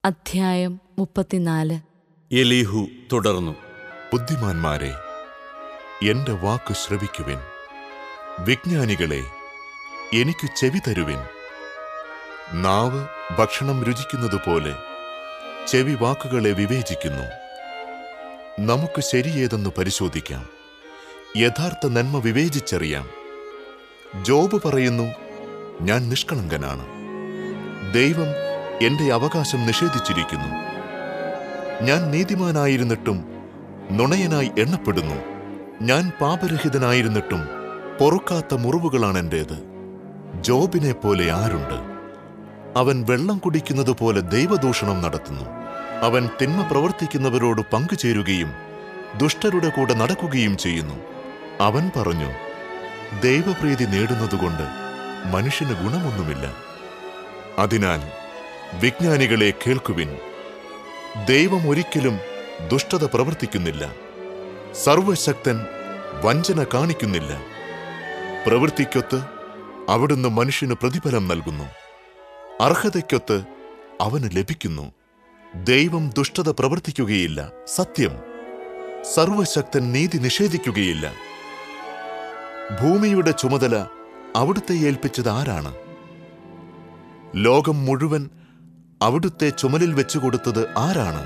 അധ്യായം 34. എലീഹു തുടർന്നു, ബുദ്ധിമാന്മാരെ, എന്റെ വാക്ക് ശ്രവിക്കുവിൻ. വിജ്ഞാനികളെ, എനിക്ക് ചെവി തരുവിൻ. നാവ് ഭക്ഷണം രുചിക്കുന്നതുപോലെ ചെവി വാക്കുകളെ വിവേചിക്കുന്നു. നമുക്ക് ശരിയേതെന്ന് പരിശോധിക്കാം, യഥാർത്ഥ നന്മ വിവേചിച്ചറിയാം. ജോബ് പറയുന്നു, ഞാൻ നിഷ്കളങ്കനാണ്. ദൈവം എന്റെ അവകാശം നിഷേധിച്ചിരിക്കുന്നു. ഞാൻ നീതിമാനായിരുന്നിട്ടും നുണയനായി എണ്ണപ്പെടുന്നു. ഞാൻ പാപരഹിതനായിരുന്നിട്ടും പൊറുക്കാത്ത മുറിവുകളാണെന്റേത്. ജോബിനെ പോലെ ആരുണ്ട്? അവൻ വെള്ളം കുടിക്കുന്നതുപോലെ ദൈവദൂഷണം നടത്തുന്നു. അവൻ തിന്മ പ്രവർത്തിക്കുന്നവരോട് പങ്കുചേരുകയും ദുഷ്ടരുടെ കൂടെ നടക്കുകയും ചെയ്യുന്നു. അവൻ പറഞ്ഞു, ദൈവപ്രീതി നേടുന്നതുകൊണ്ട് മനുഷ്യന് ഗുണമൊന്നുമില്ല. അതിനാൽ വിജ്ഞാനികളെ കേൾക്കുവിൻ. ദൈവം ഒരിക്കലും ദുഷ്ടത പ്രവർത്തിക്കുന്നില്ല. സർവശക്തൻ വഞ്ചന കാണിക്കുന്നില്ല. പ്രവൃത്തിക്കൊത്ത് അവിടുന്ന് മനുഷ്യന് പ്രതിഫലം നൽകുന്നു. അർഹതയ്ക്കൊത്ത് അവന് ലഭിക്കുന്നു. ദൈവം ദുഷ്ടത പ്രവർത്തിക്കുകയില്ല. സത്യം, സർവശക്തൻ നീതി നിഷേധിക്കുകയില്ല. ഭൂമിയുടെ ചുമതല അവിടുത്തെ ഏൽപ്പിച്ചത് ആരാണ്? ലോകം മുഴുവൻ അവിടുത്തെ ചുമലിൽ വെച്ചുകൊടുത്തത് ആരാണ്?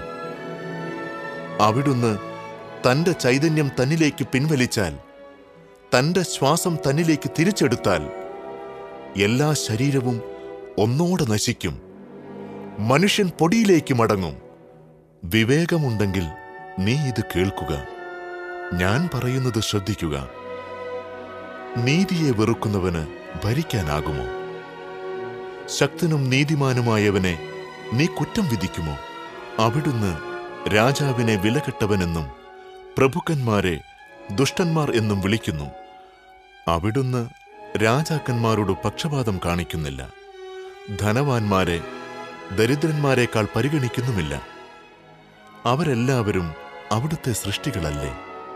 അവിടുന്ന് തന്റെ ചൈതന്യം തന്നിലേക്ക് പിൻവലിച്ചാൽ, തന്റെ ശ്വാസം തന്നിലേക്ക് തിരിച്ചെടുത്താൽ, എല്ലാ ശരീരവും ഒന്നോടെ നശിക്കും. മനുഷ്യൻ പൊടിയിലേക്ക് മടങ്ങും. വിവേകമുണ്ടെങ്കിൽ നീ ഇത് കേൾക്കുക. ഞാൻ പറയുന്നത് ശ്രദ്ധിക്കുക. നീതിയെ വെറുക്കുന്നവന് ഭരിക്കാനാകുമോ? ശക്തനും നീതിമാനുമായവനെ നീ കുറ്റം വിധിക്കുമോ? അവിടുന്ന് രാജാവിനെ വിലകെട്ടവനെന്നും പ്രഭുക്കന്മാരെ ദുഷ്ടന്മാർ എന്നും വിളിക്കുന്നു. അവിടുന്ന് രാജാക്കന്മാരോട് പക്ഷപാതം കാണിക്കുന്നില്ല. ധനവാന്മാരെ ദരിദ്രന്മാരെക്കാൾ പരിഗണിക്കുന്നുമില്ല. അവരെല്ലാവരും അവിടുത്തെ സൃഷ്ടികളല്ലേ?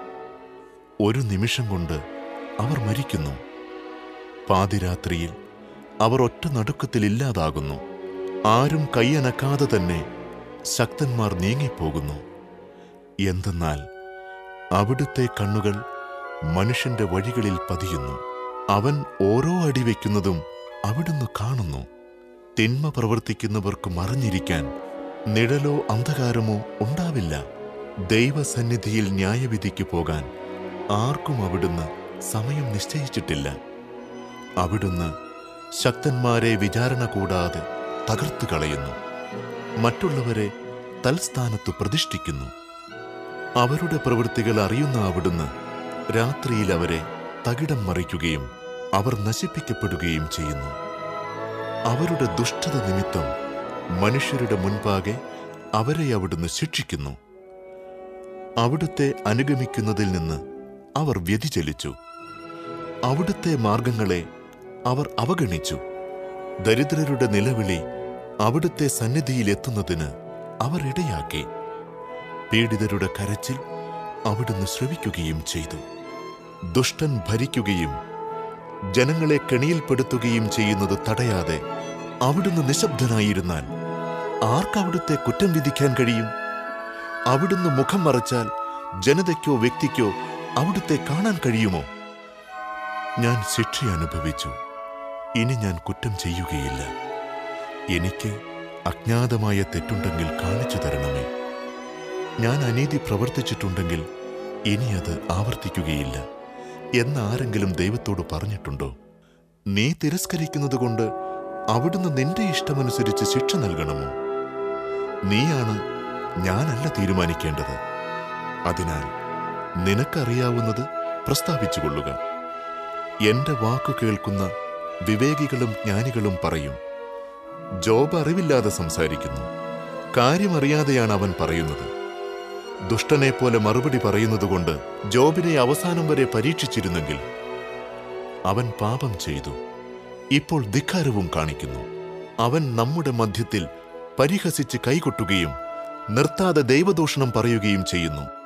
ഒരു നിമിഷം കൊണ്ട് അവർ മരിക്കുന്നു. പാതിരാത്രിയിൽ അവർ ഒറ്റ നടുക്കത്തിൽ ഇല്ലാതാകുന്നു. ആരും കൈയനക്കാതെ തന്നെ ശക്തന്മാർ നീങ്ങിപ്പോകുന്നു. എന്തെന്നാൽ അവിടുത്തെ കണ്ണുകൾ മനുഷ്യന്റെ വഴികളിൽ പതിയുന്നു. അവൻ ഓരോ അടി വയ്ക്കുന്നതും അവിടുന്ന് കാണുന്നു. തിന്മ പ്രവർത്തിക്കുന്നവർക്ക് മറഞ്ഞിരിക്കാൻ നിഴലോ അന്ധകാരമോ ഉണ്ടാവില്ല. ദൈവസന്നിധിയിൽ ന്യായവിധിക്ക് പോകാൻ ആർക്കും അവിടുന്ന് സമയം നിശ്ചയിച്ചിട്ടില്ല. അവിടുന്ന് ശക്തന്മാരെ വിചാരണ കൂടാതെ തകർത്തു കളയുന്നു. മറ്റുള്ളവരെ തൽസ്ഥാനത്ത് പ്രതിഷ്ഠിക്കുന്നു. അവരുടെ പ്രവൃത്തികൾ അറിയുന്ന അവിടുന്ന് രാത്രിയിൽ അവരെ തകിടം മറിക്കുകയും അവർ നശിപ്പിക്കപ്പെടുകയും ചെയ്യുന്നു. അവരുടെ ദുഷ്ടത നിമിത്തം മനുഷ്യരുടെ മുൻപാകെ അവരെ അവിടുന്ന് ശിക്ഷിക്കുന്നു. അവിടുത്തെ അനുഗമിക്കുന്നതിൽ നിന്ന് അവർ വ്യതിചലിച്ചു. അവിടുത്തെ മാർഗങ്ങളെ അവർ അവഗണിച്ചു. ദരിദ്രരുടെ നിലവിളി അവിടുത്തെ സന്നിധിയിലെത്തുന്നതിന് അവർ ഇടയാക്കി. പീഡിതരുടെ കരച്ചിൽ അവിടുന്ന് ശ്രവിക്കുകയും ചെയ്തു. ദുഷ്ടൻ ഭരിക്കുകയും ജനങ്ങളെ കെണിയിൽപ്പെടുത്തുകയും ചെയ്യുന്നത് തടയാതെ അവിടുന്ന് നിശബ്ദനായിരുന്നാൽ ആർക്കവിടുത്തെ കുറ്റം വിധിക്കാൻ കഴിയും? അവിടുന്ന് മുഖം മറച്ചാൽ ജനതയ്ക്കോ വ്യക്തിക്കോ അവിടുത്തെ കാണാൻ കഴിയുമോ? ഞാൻ ശിക്ഷ അനുഭവിച്ചു. ഇനി ഞാൻ കുറ്റം ചെയ്യുകയില്ല. എനിക്ക് അജ്ഞാതമായ തെറ്റുണ്ടെങ്കിൽ കാണിച്ചു തരണമേ. ഞാൻ അനീതി പ്രവർത്തിച്ചിട്ടുണ്ടെങ്കിൽ ഇനി അത് ആവർത്തിക്കുകയില്ല എന്നാരെങ്കിലും ദൈവത്തോട് പറഞ്ഞിട്ടുണ്ടോ? നീ തിരസ്കരിക്കുന്നതുകൊണ്ട് അവിടുന്ന് നിന്റെ ഇഷ്ടമനുസരിച്ച് ശിക്ഷ നൽകണമോ? നീയാണ്, ഞാനല്ല തീരുമാനിക്കേണ്ടത്. അതിനാൽ നിനക്കറിയാവുന്നത് പ്രസ്താവിച്ചുകൊള്ളുക. എന്റെ വാക്കു കേൾക്കുന്ന വിവേകികളും ജ്ഞാനികളും പറയും, ജോബ് അറിവില്ലാതെ സംസാരിക്കുന്നു. കാര്യമറിയാതെയാണ് അവൻ പറയുന്നത്. ദുഷ്ടനെപ്പോലെ മറുപടി പറയുന്നതുകൊണ്ട് ജോബിനെ അവസാനം വരെ പരീക്ഷിച്ചിരുന്നെങ്കിൽ. അവൻ പാപം ചെയ്തു, ഇപ്പോൾ ധിക്കാരവും കാണിക്കുന്നു. അവൻ നമ്മുടെ മധ്യത്തിൽ പരിഹസിച്ച് കൈകൊട്ടുകയും നിർത്താതെ ദൈവദൂഷണം പറയുകയും ചെയ്യുന്നു.